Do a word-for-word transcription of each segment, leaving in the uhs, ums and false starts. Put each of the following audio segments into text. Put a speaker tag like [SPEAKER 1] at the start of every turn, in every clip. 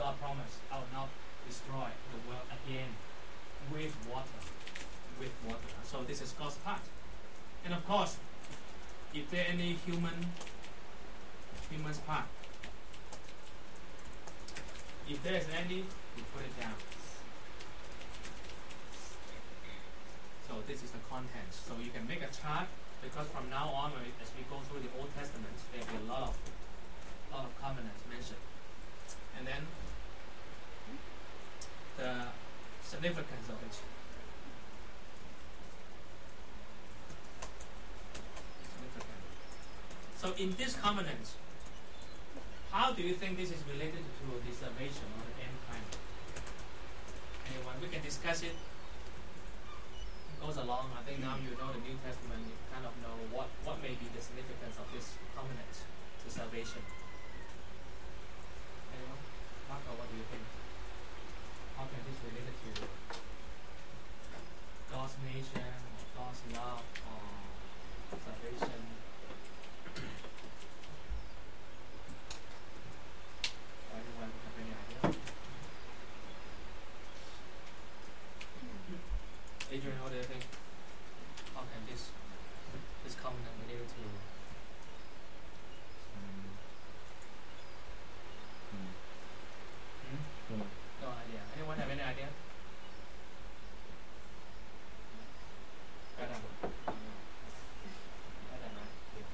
[SPEAKER 1] God promised, I will not destroy the world again with water. With water. So this is God's part. And of course, if there any human human's part, if there is any, we put it down. So this is the content. So you can make a chart, because from now on, when we, as we go through the Old Testament, there will be a lot of lot of covenants mentioned. And then the significance of it. Significant. So in this covenant, how do you think this is related to the salvation or the end time? Anyone? We can discuss it. It goes along. I think now you know the New Testament, you kind of know what, what may be the significance of this covenant to salvation. Anyone? Marco, what do you think? How can this relate to God's nation, or God's love, or salvation? Anyone have any idea? Adrian, what do you think? How can this this covenant relate to? Hmm? No idea. Anyone have any idea? Adam. Adam, right?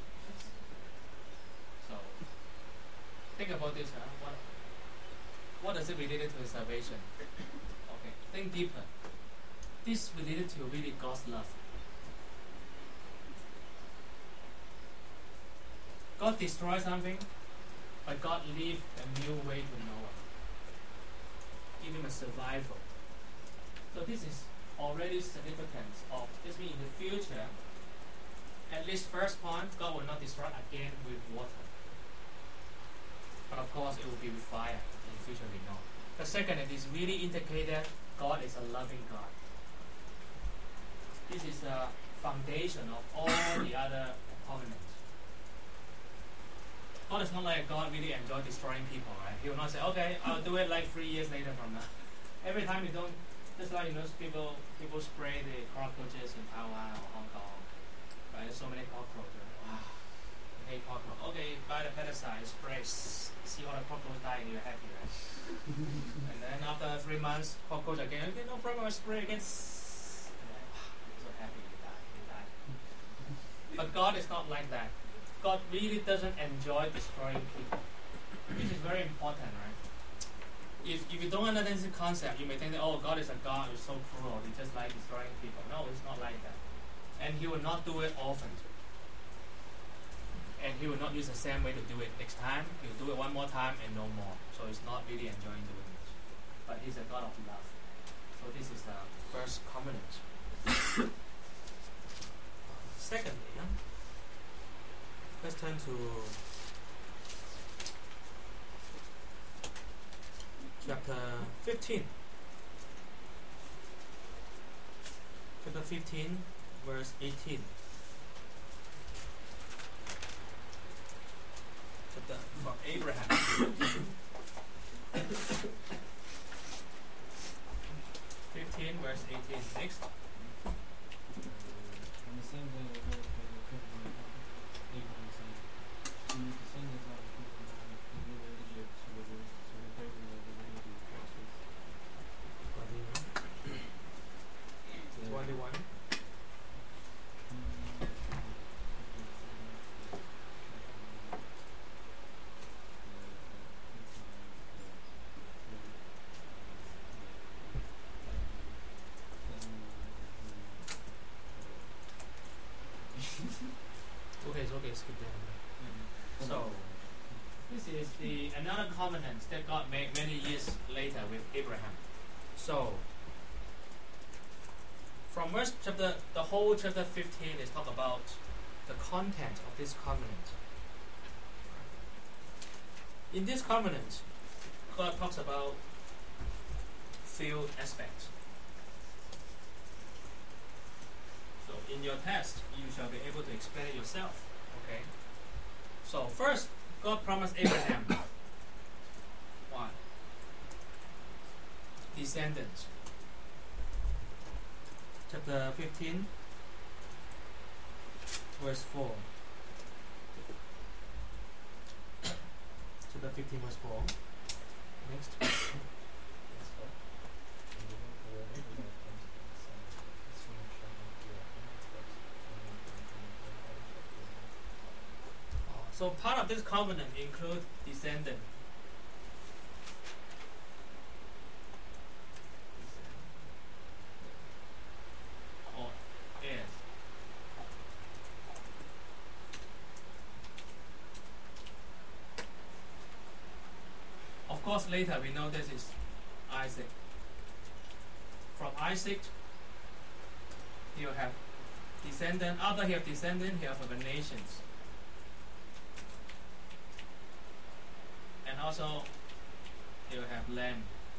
[SPEAKER 1] So, think about this. Huh? What, what does it relate to salvation? Okay, think deeper. This related to really God's love. God destroyed something, but God leave a new way to Noah. Give him a survival. So this is already significance of this means in the future, at least first point, God will not destroy again with water. But of course it will be with fire in the future, we know. The second, it is really indicated God is a loving God. This is the foundation of all the other covenants. God is not like God really enjoy destroying people, right? He will not say, okay, I'll do it like three years later from now. Every time you don't, just like you know, people people spray the cockroaches in Taiwan or Hong Kong, right? There's so many cockroaches. Wow, I hate cockroach. Okay, buy the pesticide, spray, see all the cockroaches dying, you're happy, right? And then after three months, cockroach again. Okay, no problem, I spray again. And then, wow, I'm so happy you die, you die. But God is not like that. God really doesn't enjoy destroying people. This is very important, right? If, if you don't understand this concept, you may think that, oh, God is a God who's so cruel, he just like destroying people. No, it's not like that. And he will not do it often. And he will not use the same way to do it next time. He will do it one more time and no more. So he's not really enjoying doing it. But he's a God of love. So this is the first covenant. Secondly, yeah? Let's turn to chapter fifteen. Chapter fifteen, verse eighteen. Chapter from Abraham. fifteen, verse eighteen. Next.
[SPEAKER 2] On the same day, the Lord had appeared to Abraham, saying, "To the descendants of the people who live in Egypt, to the to the favor of the land of the prophets."
[SPEAKER 1] Twenty-one. Okay, it's okay, skip that.
[SPEAKER 2] Mm-hmm.
[SPEAKER 1] So, this is the another covenant that God made many years later with Abraham. So, from verse chapter, the whole chapter fifteen is talk about the content of this covenant. In this covenant, God talks about few aspects. So in your test, you shall be able to explain it yourself. Okay. So first, God promised Abraham what? descendants. Chapter fifteen, verse four. Chapter fifteen, verse four. Next. So part of this covenant include descendant. Or heirs. Of course, later we know this is Isaac. From Isaac, you have descendant. After he have descendant, he have the nations. And also, you have land.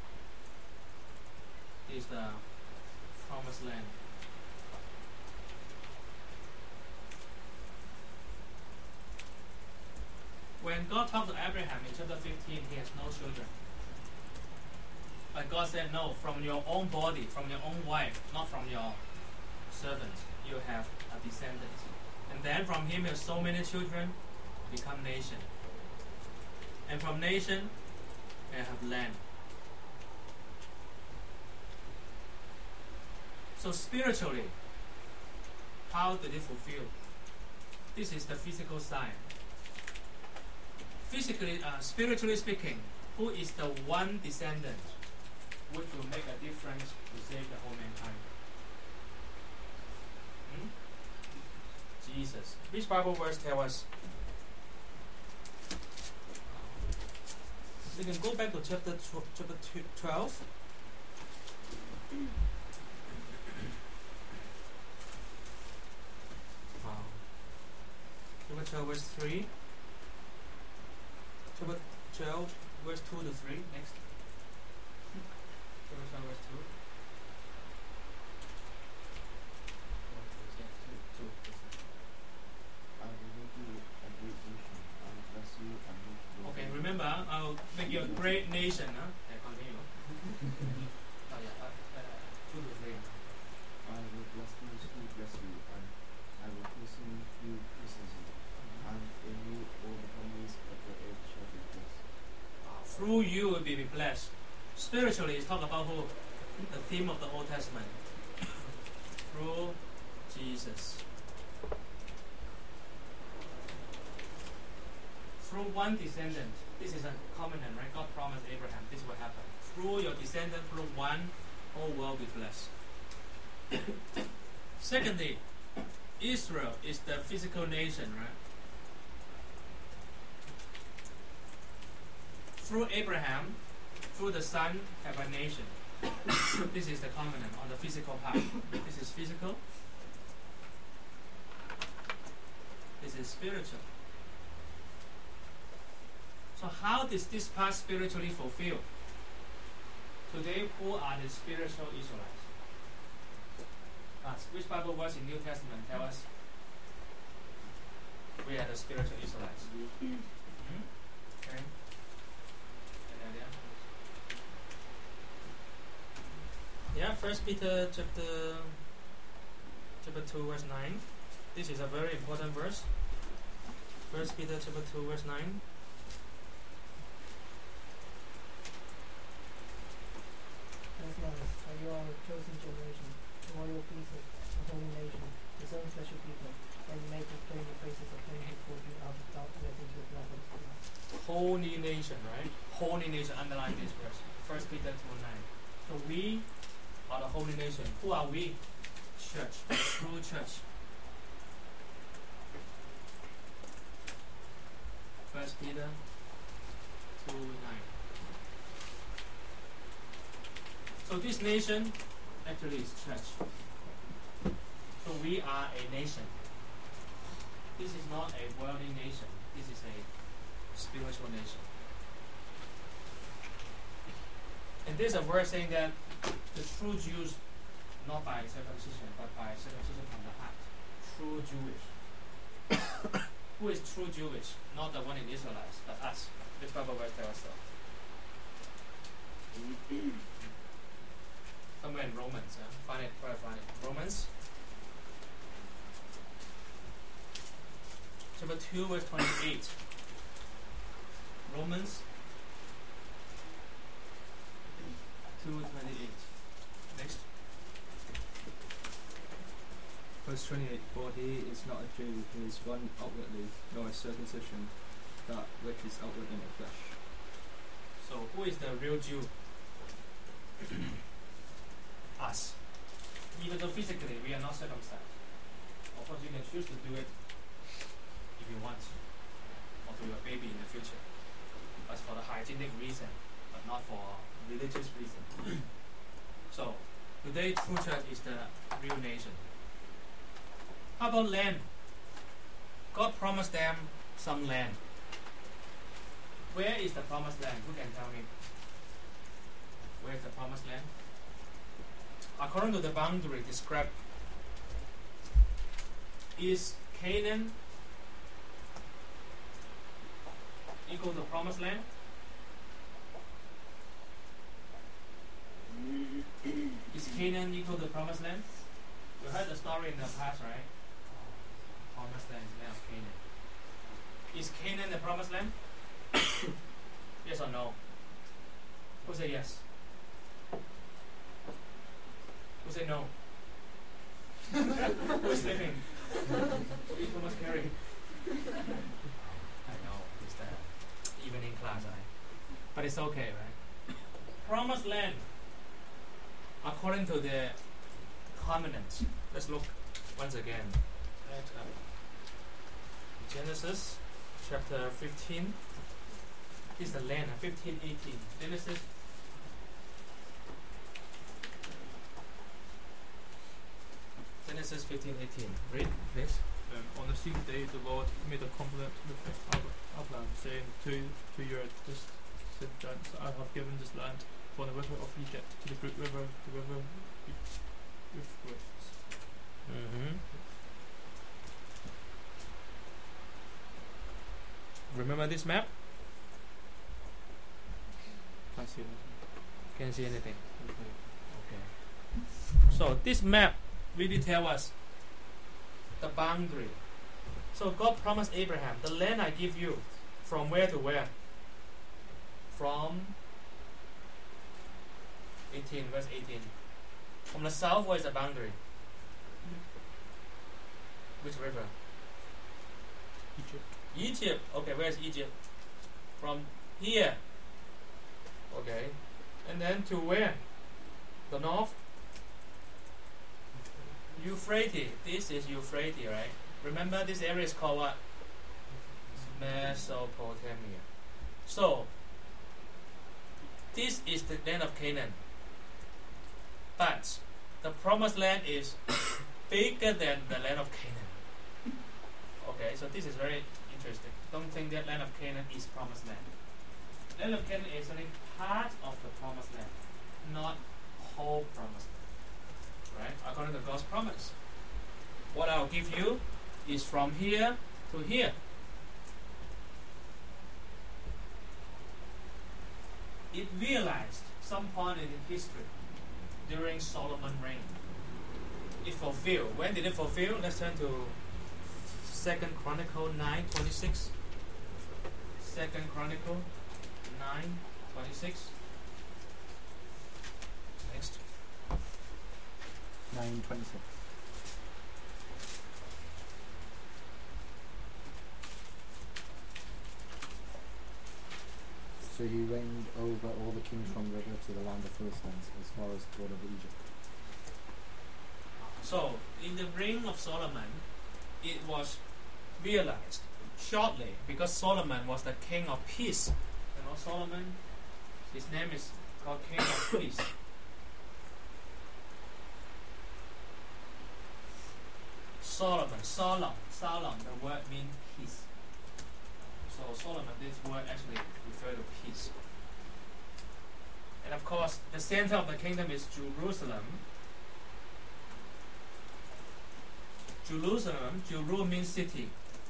[SPEAKER 1] This is the promised land. When God talked to Abraham in chapter fifteen, he has no children. But God said, no, from your own body, from your own wife, not from your servants, you have a descendant. And then from him, you have so many children, become nation. And from nation, you have land. So spiritually, how did it fulfill? This is the physical side. Physically, uh, spiritually speaking, who is the one descendant which will make a difference to save the whole mankind? Hmm? Jesus. Which Bible verse tell us? We can go back to chapter tw chapter twelve. Wow. Chapter twelve, verse three. Chapter twelve, verse two to three. Next. Chapter twelve, verse two. Okay, remember, I'll make you a great nation. Huh? Yeah, continue. Oh yeah, uh, uh, two to three.
[SPEAKER 3] I will bless those who bless you, and I will person who curses you, and in you all the families of the earth shall be blessed.
[SPEAKER 1] Through you will be blessed. Spiritually, it's talk about who? The theme of the Old Testament. Through Jesus. Through one descendant. This is a covenant, right? God promised Abraham this will happen. Through your descendant, through one, whole world will be blessed. Secondly, Israel is the physical nation, right? Through Abraham, through the son, have a nation. This is the covenant on the physical part. This is physical. This is spiritual. So how does this part spiritually fulfill? Today, who are the spiritual Israelites? Us. Which Bible verse in New Testament tell us we are the spiritual Israelites? Mm-hmm. Okay. Any idea? Yeah, First Peter chapter chapter two verse nine. This is a very important verse. First Peter chapter two verse nine.
[SPEAKER 4] For you are a chosen generation, a royal priesthood, a holy nation, his own special people, that you may proclaim the praises of him who called you out of darkness into the light of his light.
[SPEAKER 1] Holy nation, right? Holy nation, underline this verse. First Peter two nine. So we are the holy nation. Who are we? Church. True church. First Peter two nine. So this nation actually is church. So we are a nation. This is not a worldly nation. This is a spiritual nation. And there's a verse saying that the true Jews, not by circumcision, but by circumcision from the heart. True Jewish. Who is true Jewish? Not the one in Israelites, but us. This Bible verse tells us so. find it in Romans. Uh, find it, try to find it. Romans. Chapter two, verse twenty-eight. Romans two twenty-eight. Next.
[SPEAKER 5] Verse twenty-eight, for he is not a Jew who is one outwardly, nor a circumcision, that which is outward in the flesh.
[SPEAKER 1] So who is the real Jew? Us. Even though physically we are not circumcised. Of course you can choose to do it if you want, or to your baby in the future. That's for the hygienic reason, but not for religious reason. So today true church is the real nation. How about land? God promised them some land. Where is the promised land? Who can tell me? Where is the promised land? According to the boundary described, is Canaan equal to promised land? Is Canaan equal to promised land? You heard the story in the past, right? Promised land is land of Canaan. Is Canaan the promised land? Yes or no? Who say yes? Who say no? Who is sleeping? Who eat too much curry? I know, it's the evening class, right? But it's okay, right? Promised land, according to the covenant. Let's look once again at uh, Genesis chapter fifteen. This is the land, uh, fifteen eighteen. Genesis. Genesis fifteen eighteen. Read, please.
[SPEAKER 6] Um, on the sixth day, the Lord made a covenant with Ab- Abraham, saying, "To to your descendants I have given this land, from the river of Egypt to the great river, the river Euphrates."
[SPEAKER 1] Mm-hmm. Remember this map?
[SPEAKER 6] Can't see anything.
[SPEAKER 1] Can't see anything.
[SPEAKER 6] Okay.
[SPEAKER 1] Okay. So this map really tells us the boundary. So God promised Abraham, the land I give you, from where to where? From eighteen, verse eighteen. From the south, where is the boundary? Which river?
[SPEAKER 6] Egypt.
[SPEAKER 1] Egypt. Okay, where is Egypt? From here. Okay. And then to where? The north? Euphrates. This is Euphrates, right? Remember this area is called what? Mesopotamia. So, this is the land of Canaan. But the promised land is bigger than the land of Canaan. Okay, so this is very interesting. Don't think that land of Canaan is promised land. Land of Canaan is only part of the promised land, not whole promised land. Right? According to God's promise. What I'll give you is from here to here. It realized some point in history during Solomon's reign. It fulfilled. When did it fulfill? Let's turn to Second Chronicle nine twenty six. Second Chronicle nine twenty six. Next.
[SPEAKER 3] nine twenty-six. So he reigned over all the kings from the river to the land of Philistines, as far as the border of Egypt.
[SPEAKER 1] So, in the reign of Solomon, it was realized shortly, because Solomon was the king of peace. You know, Solomon, his name is called king of peace. Solomon, Solomon, Solomon, the word means peace. So Solomon, this word actually refers to peace. And of course, the center of the kingdom is Jerusalem. Jerusalem, Jeru means city.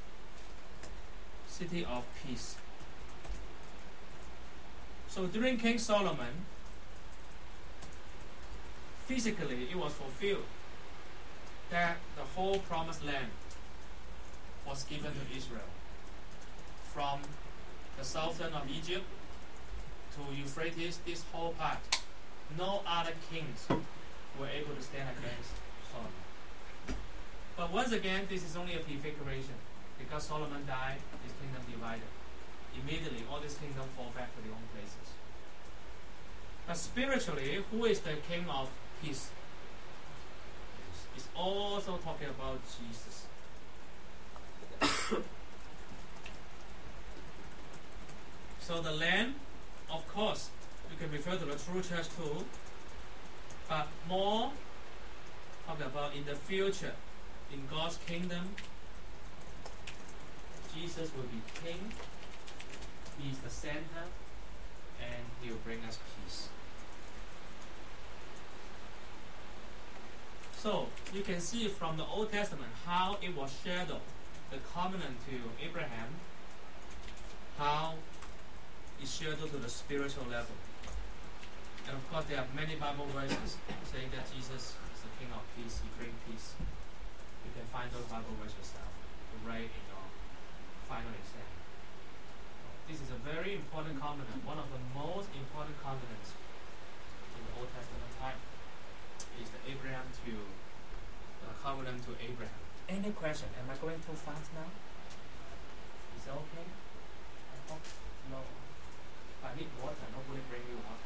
[SPEAKER 1] City of peace. So during King Solomon, physically it was fulfilled, that the whole promised land was given to Israel. From the southern of Egypt to Euphrates, this whole part, no other kings were able to stand against Solomon. But once again, this is only a prefiguration. Because Solomon died, his kingdom divided. Immediately, all these kingdoms fall back to their own places. But spiritually, who is the king of peace? It's also talking about Jesus. So the land, of course, we can refer to the true church too, but more talking about in the future, in God's kingdom, Jesus will be king, he is the center, and he will bring us peace. So you can see from the Old Testament how it was shadowed, the covenant to Abraham, how it's shadowed to the spiritual level. And of course there are many Bible verses saying that Jesus is the King of peace, he brings peace. You can find those Bible verses yourself to write in your final exam. This is a very important covenant, one of the most important covenants in the Old Testament time. Is the Abraham to the covenant to Abraham. Any question? Am I going too fast now? Is it okay? I hope no. I need water. Nobody bring you water.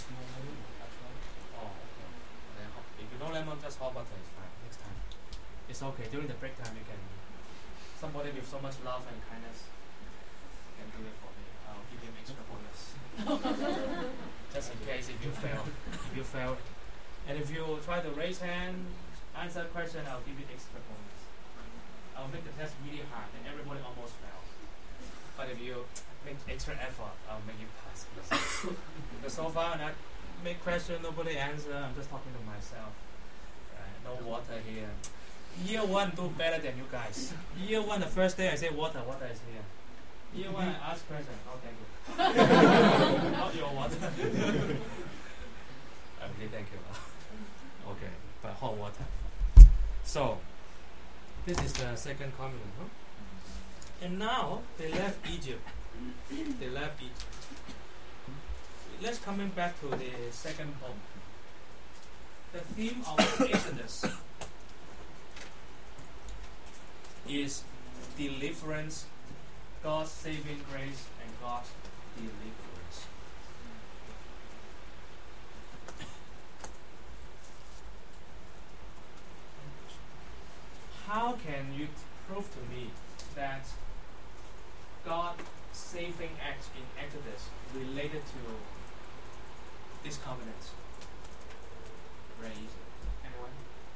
[SPEAKER 1] Oh, okay. Then hot- if you don't lemon, just hot water is fine. Next time. It's okay. During the break time, you can. Somebody with so much love and kindness can do it for me. I'll give him extra bonus. Just in case if you fail. If you fail. And if you try to raise hand, answer a question, I'll give you extra bonus. I'll make the test really hard, and everybody almost fail. But if you make extra effort, I'll make you pass. Because so far, when I make question, nobody answer. I'm just talking to myself. Right? No water here. Year one do better than you guys. Year one, the first day I say water, water is here. Year one, I ask question. Oh, thank you. Not your water. Okay, thank you. Okay, but hot water. So, this is the second covenant, huh? And now, they left Egypt. They left Egypt. Let's coming back to the second home. The theme of the Exodus is deliverance, God's saving grace, and God's deliverance. How can you prove to me that God's saving act in Exodus related to this covenant? Very easy. Anyone?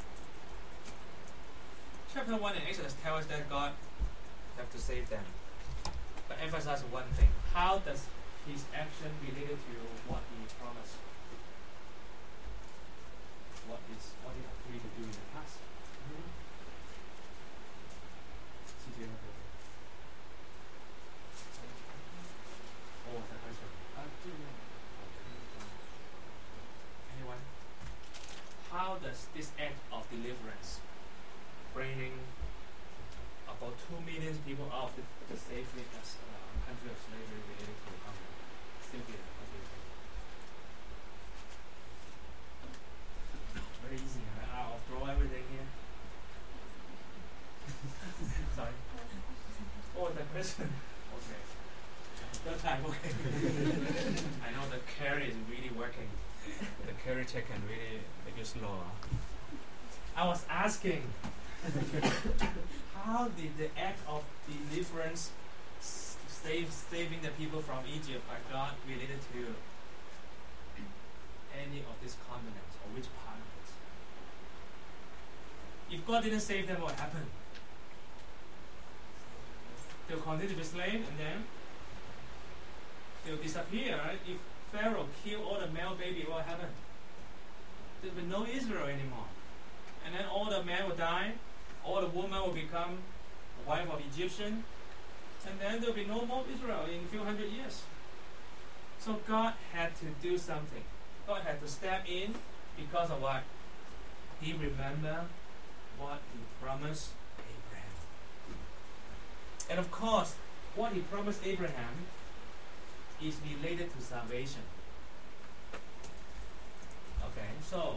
[SPEAKER 1] Chapter one in Exodus tells us that God have to save them. But emphasize one thing. How does his action related to what he promised? What is what he agreed to do in the past? Mm-hmm. Oh, the question. Anyone? How does this act of deliverance, bringing about two million people out of the, the slavery, that's uh, country of slavery related to the covenant, still be what do you think? Very easy, right? I'll throw everything here. Sorry. Oh, the question. Okay. Your time, okay. I know the carry is really working. The carry check can really make you slow. Huh? I was asking, how did the act of deliverance save saving the people from Egypt by God related to any of these covenants, or which part of it? If God didn't save them, what happened? They'll continue to be slaves, and then they'll disappear. Right? If Pharaoh killed all the male baby, what happened? There'll be no Israel anymore. And then all the men will die, all the women will become the wife of Egyptian, and then there'll be no more Israel in a few hundred years. So God had to do something. God had to step in Because of what? He remembered what he promised Abraham. And of course, what he promised Abraham is related to salvation. Okay, so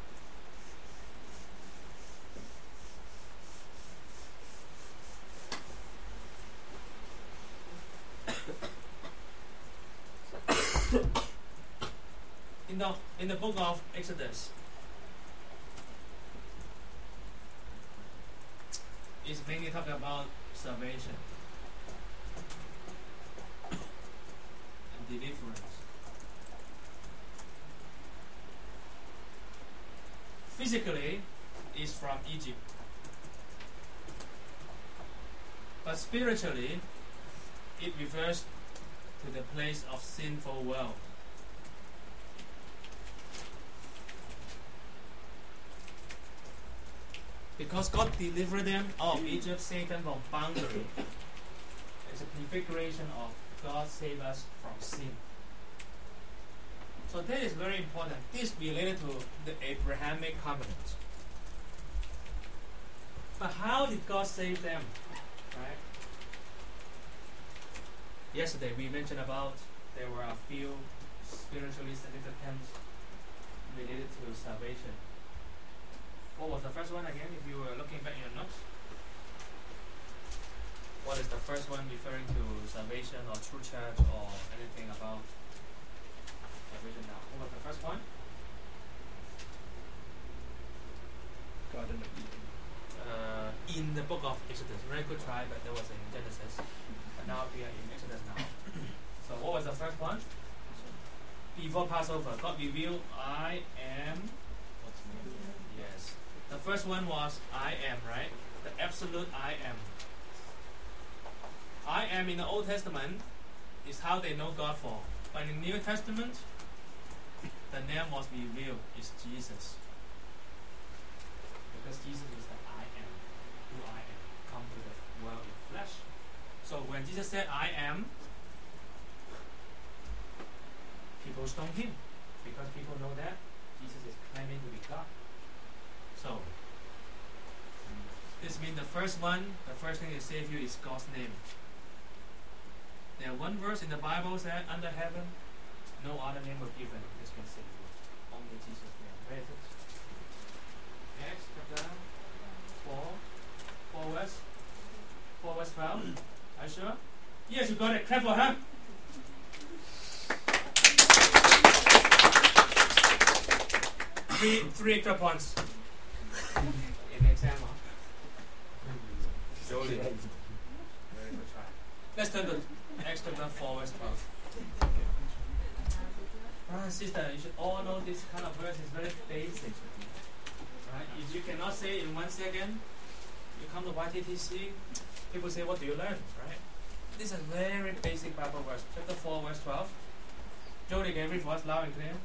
[SPEAKER 1] in the in the book of Exodus, it's mainly talking about salvation and deliverance. Physically, it's from Egypt, but spiritually, it refers to the place of sinful world. Because God delivered them out of Egypt, Satan from boundary. It's a prefiguration of God save us from sin. So that is very important. This is related to the Abrahamic covenant. But how did God save them? Right? Yesterday we mentioned about there were a few spiritually significant related to salvation. What was the first one again, if you were looking back in your notes? What is the first one referring to salvation or true church or anything about salvation now? What was the first one?
[SPEAKER 5] Garden of Eden.
[SPEAKER 1] Uh, in the book of Exodus. Very good try, but that was in Genesis. And now we are in Exodus now. So what was the first one? Before Passover, God revealed, I am. Yes. The first one was I am, right? The absolute I am. I am in the Old Testament is how they know God for. But in the New Testament, the name was revealed is Jesus. Because Jesus is the I am, who I am, come to the world in flesh. So when Jesus said I am, people stoned him because people know that Jesus is claiming to be God. So this means the first one, the first thing to save you is God's name. There one verse in the Bible said, under heaven, no other name was given that can save you. Only Jesus' name. Where is it? Acts chapter four, four verse, four verse twelve. Are you sure? Yes, you got it. Clap for her. Three, three extra points in exam. Huh? Surely. Very good try. Let's turn to Acts chapter four verse twelve. Brother and sister, you should all know this kind of verse is very basic. Right? If you cannot say it in one second, you come to Y T T C, people say, what do you learn? Right? This is a very basic Bible verse. Chapter four verse twelve. Jody, can you read for us loud and clear?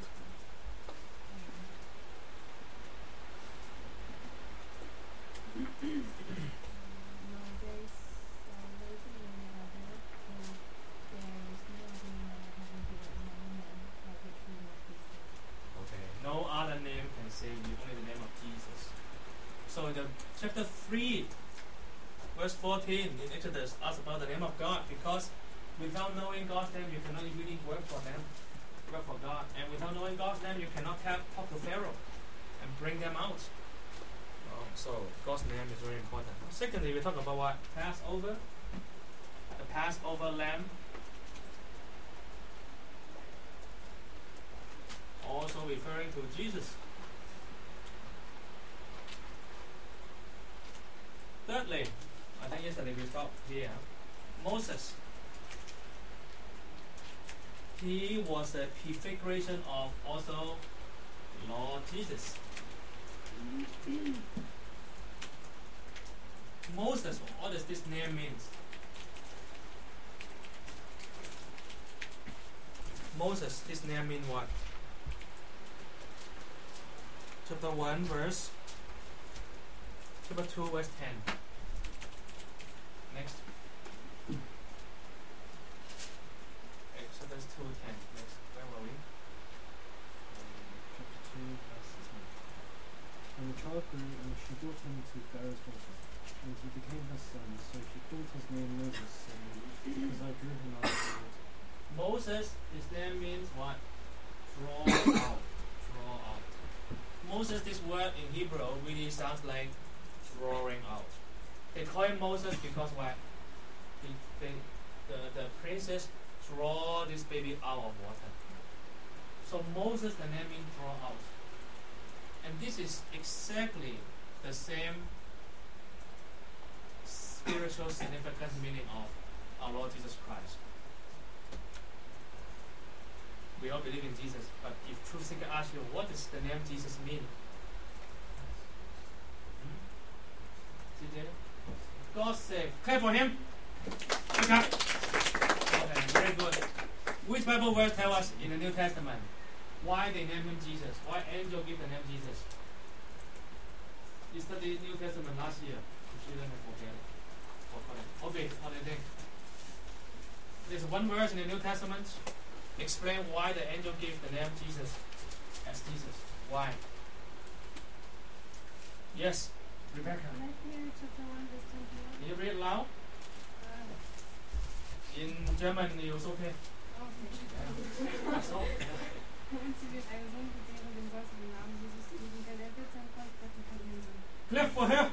[SPEAKER 1] No other name can save you, only the name of Jesus. So in the chapter three, verse fourteen in Exodus asks about the name of God, because without knowing God's name, you cannot really work for them, work for God. And without knowing God's name, you cannot have, talk to Pharaoh and bring them out. Oh, so God's name is very important. Secondly, we talk about what? Passover. The Passover lamb. Also referring to Jesus. Thirdly, I think yesterday we stopped here. Moses. He was a prefiguration of also Lord Jesus. Moses, what does this name mean? Moses, this name means what? Chapter one verse, chapter two verse ten. Next. Exodus two ten. Next. Where were we?
[SPEAKER 2] Chapter two, verses child grew, and she brought him to Pharaoh's daughter, and he became her son. So she called his name Moses, saying, Because I drew him out of the water.
[SPEAKER 1] Moses, his name means what? Draw out. Draw out. Moses, this word in Hebrew really sounds like drawing out. They call him Moses because what? He, they, the, the princess draw this baby out of water. So Moses, the name means draw out. And this is exactly the same spiritual significant meaning of our Lord Jesus Christ. We all believe in Jesus, but if truth seeker asks you, what does the name Jesus mean? Hmm? C J? God save. Clap for him. Okay. Okay, very good. Which Bible verse tell us in the New Testament why they name him Jesus? Why angel give the name Jesus? You studied New Testament last year. You shouldn't have forget it. Forgot it. Okay, what do you think? There's one verse in the New Testament explain why the angel gave the name Jesus as Jesus. Why? Yes, Rebecca.
[SPEAKER 7] Matthew chapter one verse twenty-one.
[SPEAKER 1] Can you read loud?
[SPEAKER 7] Uh,
[SPEAKER 1] In German, it's okay.
[SPEAKER 7] okay.
[SPEAKER 1] So,
[SPEAKER 7] Und sie wird einen Sohn gebären, den sollst du den Namen Jesus geben, denn er wird sein Volk retten von ihren Sünden.
[SPEAKER 1] clap for her.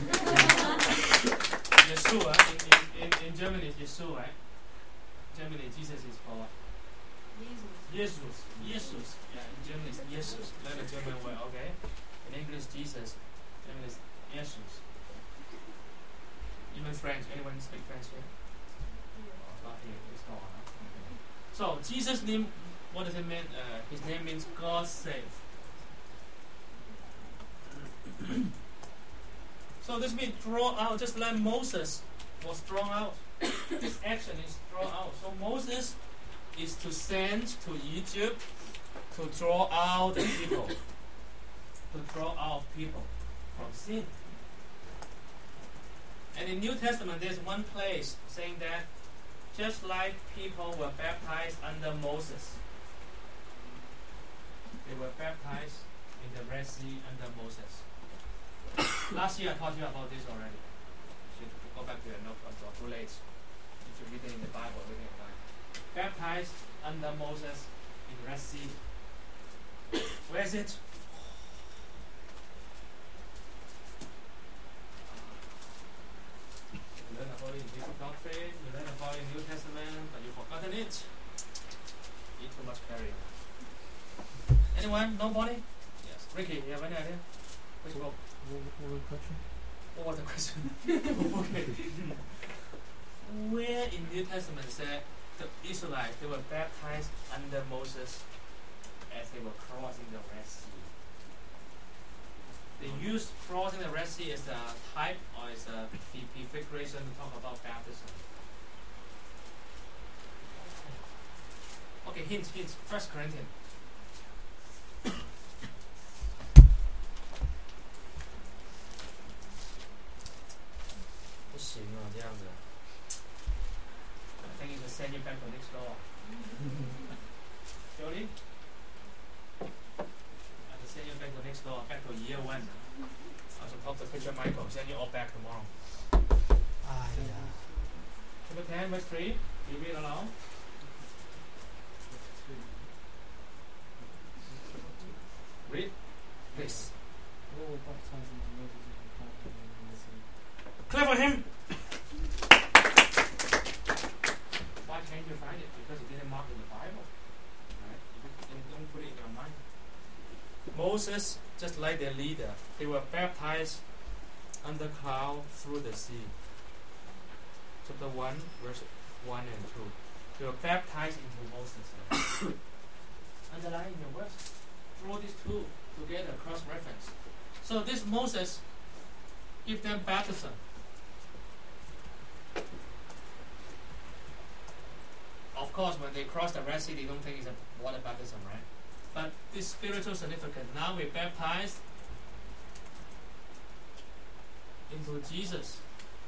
[SPEAKER 1] Yeshua, in, in, in, in Germany, it's Yeshua, right? Germany, Jesus is for what?
[SPEAKER 7] Jesus.
[SPEAKER 1] Jesus. Jesus. Yeah, in German it's Jesus. Learn the German word, okay? In English, Jesus. German is Jesus. Even French. Anyone speak French here? Not here. It's not. Huh? Okay. So, Jesus' name, what does it mean? Uh, his name means God save. So this means draw out, just like Moses was drawn out. This action is draw out. So Moses is to send to Egypt to draw out the people, to draw out people from sin. And in New Testament, there's one place saying that just like people were baptized under Moses, they were baptized in the Red Sea under Moses. Last year I taught you about this already. You should go back to your notebook, or too late. You should read it in the Bible, read it in the Bible. Baptized under Moses in Red Sea. Where is it? You learn about it in basic doctrine, you learn about it in New Testament, but you've forgotten it. Eat too much carrying. Anyone? Nobody? Yes. Ricky, you have any idea? Which book?
[SPEAKER 6] What, what was the question?
[SPEAKER 1] What was the question? Okay. Where in New Testament said the Israelites, they were baptized under Moses as they were crossing the Red Sea? They used crossing the Red Sea as a type or as a prefiguration to talk about baptism. Okay, hint, hint. First Corinthians. I think it's send you back to next door. Jody? I can send you back to next door, back to year one. I should talk to Preacher Michael, send you all back tomorrow.
[SPEAKER 4] Ah, yeah.
[SPEAKER 1] Chapter ten, verse three. You read aloud. Read. Please.
[SPEAKER 2] All were baptized into Moses and the Father in the sea.
[SPEAKER 1] Clap for him! Why can't you find it? Because it didn't mark in the Bible. Right? You don't put it in your mind. Moses, just like their leader, they were baptized under cloud through the sea. Chapter one, verse one and two. They were baptized into Moses. Underline in your words. Draw these two together, cross-reference. So this Moses give them baptism. Of course, when they cross the Red Sea, they don't think it's a water baptism, right? But this spiritual significance. Now we're baptized into Jesus.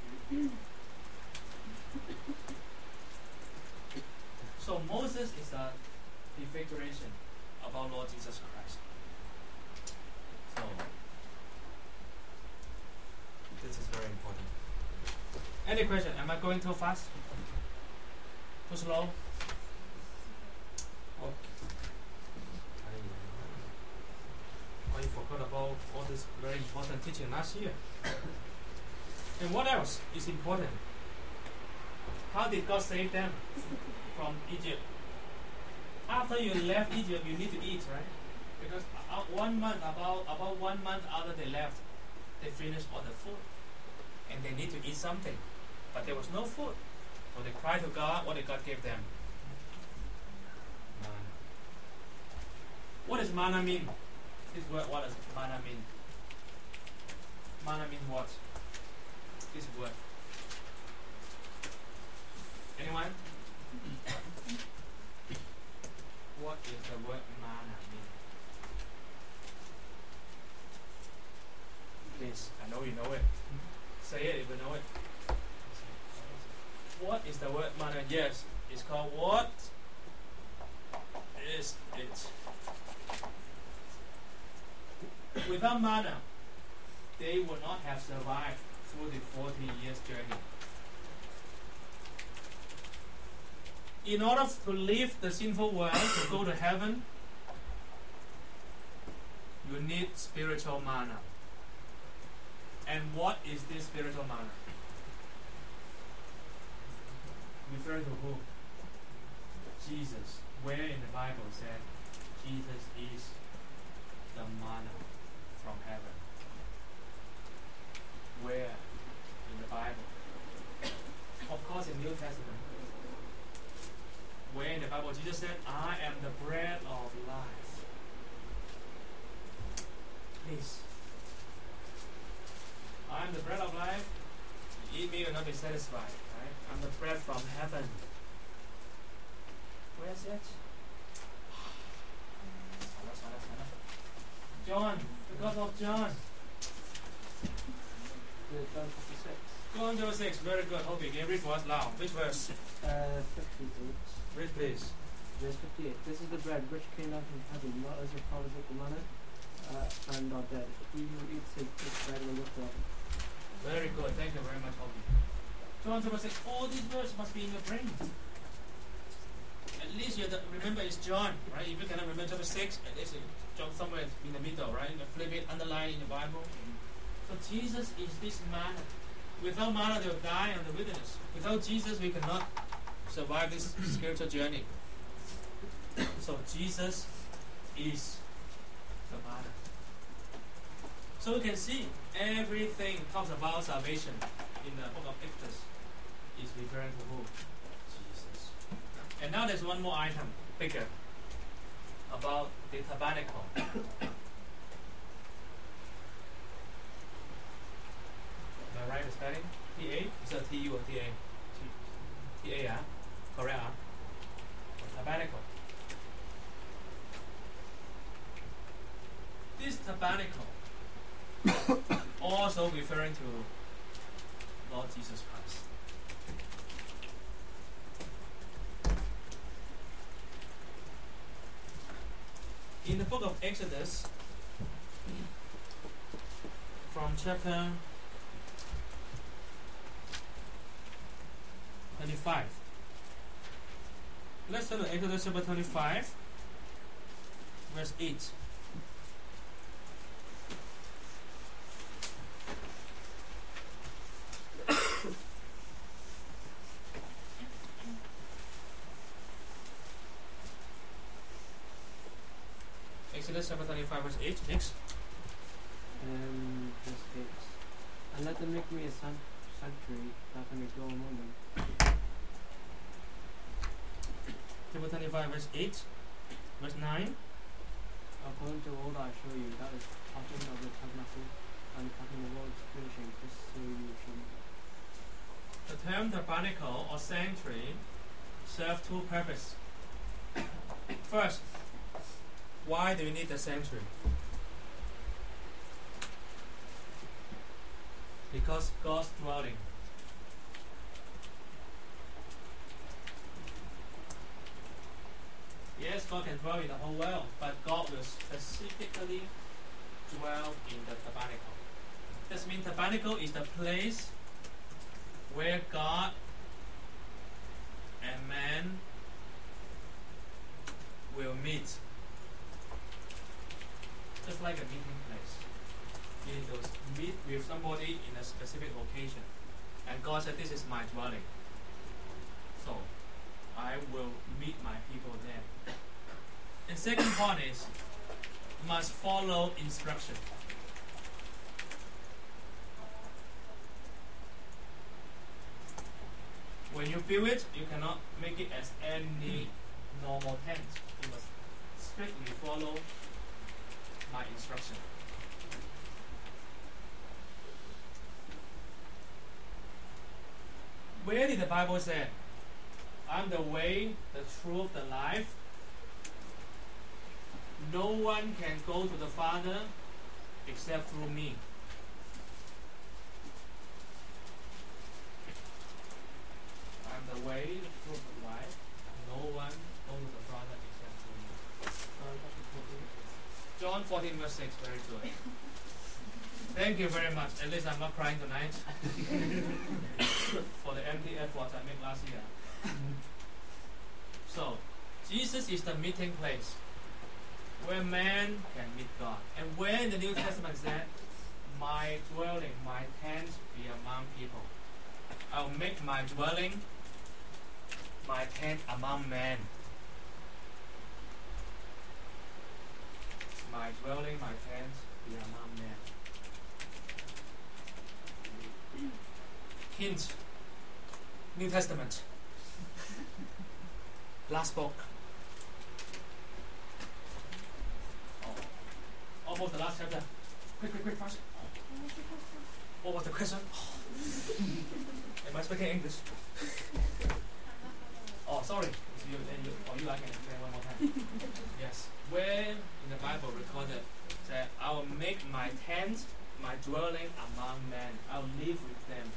[SPEAKER 1] So Moses is a prefiguration of our Lord Jesus Christ. So This is very important. Any question? Am I going too fast? Too slow? Okay. Oh, you forgot about all this very important teaching last year. And what else is important? How did God save them from Egypt? After you left Egypt, you need to eat, right? Because uh, one month, about about one month after they left, they finished all the food, and they need to eat something, but there was no food, so they cried to God. What did God give them? Manna. What does manna mean? This word, what does manna mean? Manna means what? This word. Anyone? What is the word manna mean? Please, I know you know it. Say it if you know it. What is the word manna? Yes, it's called what is it? Without manna, they would not have survived through the forty years journey. In order to leave the sinful world to go to heaven, you need spiritual manna. And what is this spiritual manna? Referring to who? Jesus. Where in the Bible said Jesus is the manna from heaven? Where in the Bible? Of course, in New Testament. Where in the Bible Jesus said, I am the bread of life. Please. I am the bread of life. You eat me, you will not be satisfied. Right? I'm the bread from heaven. Where is it? John, the Gospel of John.
[SPEAKER 2] John chapter six.
[SPEAKER 1] John chapter six, very good. Hope you can read for us loud. Which verse?
[SPEAKER 2] Uh, fifty-eight.
[SPEAKER 1] Read please.
[SPEAKER 2] Verse fifty-eight. This is the bread which came down from heaven, not as your fathers ate the manna, uh, and are dead. He who eats it, this bread will live forever.
[SPEAKER 1] Very good. Thank you very much, Hopi. John chapter six. All these words must be in your brain. At least you have to remember it's John, right? If you cannot remember chapter six, at least it's John somewhere in the middle, right? You flip it, underline in the Bible. So Jesus is this manna. Without manna, they will die in the wilderness. Without Jesus, we cannot survive this spiritual journey. So Jesus is the manna. So we can see everything talks about salvation in the book of Exodus is referring to who? Jesus. And now there's one more item, bigger, about the tabernacle. Am I right in spelling? T A? Is that T U or T A? T A, yeah? Correct, huh? Tabernacle. This tabernacle also referring to Lord Jesus Christ. In the book of Exodus, from chapter twenty-five. Let's turn to Exodus chapter twenty-five, verse eight. Exodus chapter twenty-five, verse eight. Next.
[SPEAKER 2] Um, verse eight. And let them make me a san- sanctuary that I may dwell among them.
[SPEAKER 1] Chapter twenty-five, verse eight. Verse nine.
[SPEAKER 2] According to all that I show you, that is pattern of the tabernacle and pattern of Lord's finishing, just so you show me.
[SPEAKER 1] The term tabernacle or sanctuary serve two purposes. First, why do you need the sanctuary? Because God's dwelling. Yes, God can dwell in the whole world, but God will specifically dwell in the tabernacle. This means tabernacle is the place where God and man will meet. Just like a meeting place. You need to meet with somebody in a specific location. And God said, this is my dwelling. So, I will meet my people there. And second point is, must follow instruction. When you build it, you cannot make it as any normal tent. You must strictly follow my instruction. Where did the Bible say, I'm the way, the truth, the life? No one can go to the Father except through me. I'm the way, the truth, the life. No one go to the Father except through me. John fourteen verse six, very good. Thank you very much. At least I'm not crying tonight for the empty effort I made last year. So, Jesus is the meeting place where man can meet God. And where in the New Testament said, my dwelling, my tent be among people. I'll make my dwelling, my tent among men. My dwelling, my tent be among men. Hint. New Testament. Last book. Oh, almost the last chapter. Quick, quick, quick, fast. What was the question? Am I speaking English? Oh, sorry. It's you, then you, for you, I can explain one more time. Yes. Where in the Bible recorded that I will make my tent, my dwelling among men. I will live with them.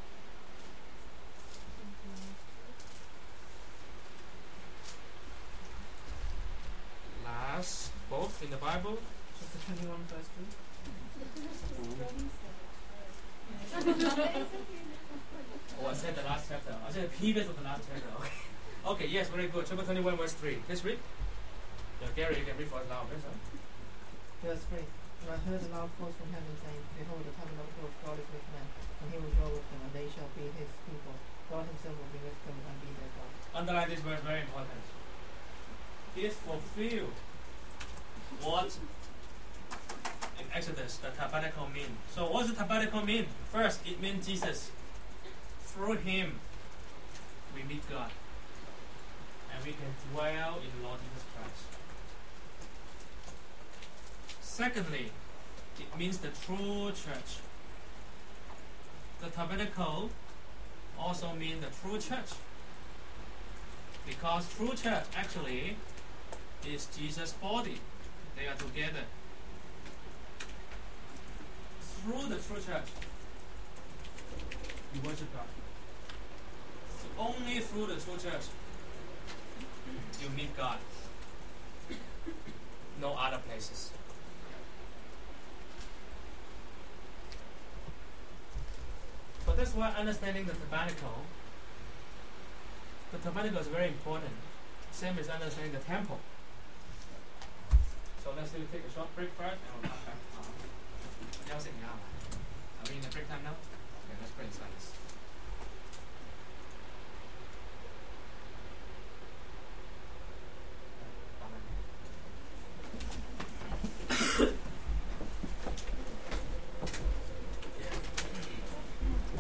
[SPEAKER 1] Last book in the Bible.
[SPEAKER 4] Chapter twenty-one, verse three.
[SPEAKER 1] Oh, I said the last chapter. I said the previous of the last chapter. Okay. Okay, yes, very good. Chapter twenty-one, verse three. Please read. Yeah, Gary, you can read for us loud.
[SPEAKER 4] Verse three. And I heard a loud voice from heaven saying, Behold, the tabernacle of God is with men, and he will dwell with them, and they shall be his people. God himself will be with them and be their God.
[SPEAKER 1] Underline this verse, very important. It fulfilled what in Exodus the tabernacle mean. So what does the tabernacle mean? First, it means Jesus. Through him, we meet God. And we can dwell in the Lord Jesus Christ. Secondly, it means the true church. The tabernacle also means the true church. Because true church actually is Jesus' body. They are together. Through the true church, you worship God. So only through the true church, you meet God. No other places. But that's why understanding the tabernacle, the tabernacle is very important. Same as understanding the temple. So let's do take a short break first and we'll come back. Uh, 休息一下。Are we in the break time now? Okay, let's pray in silence.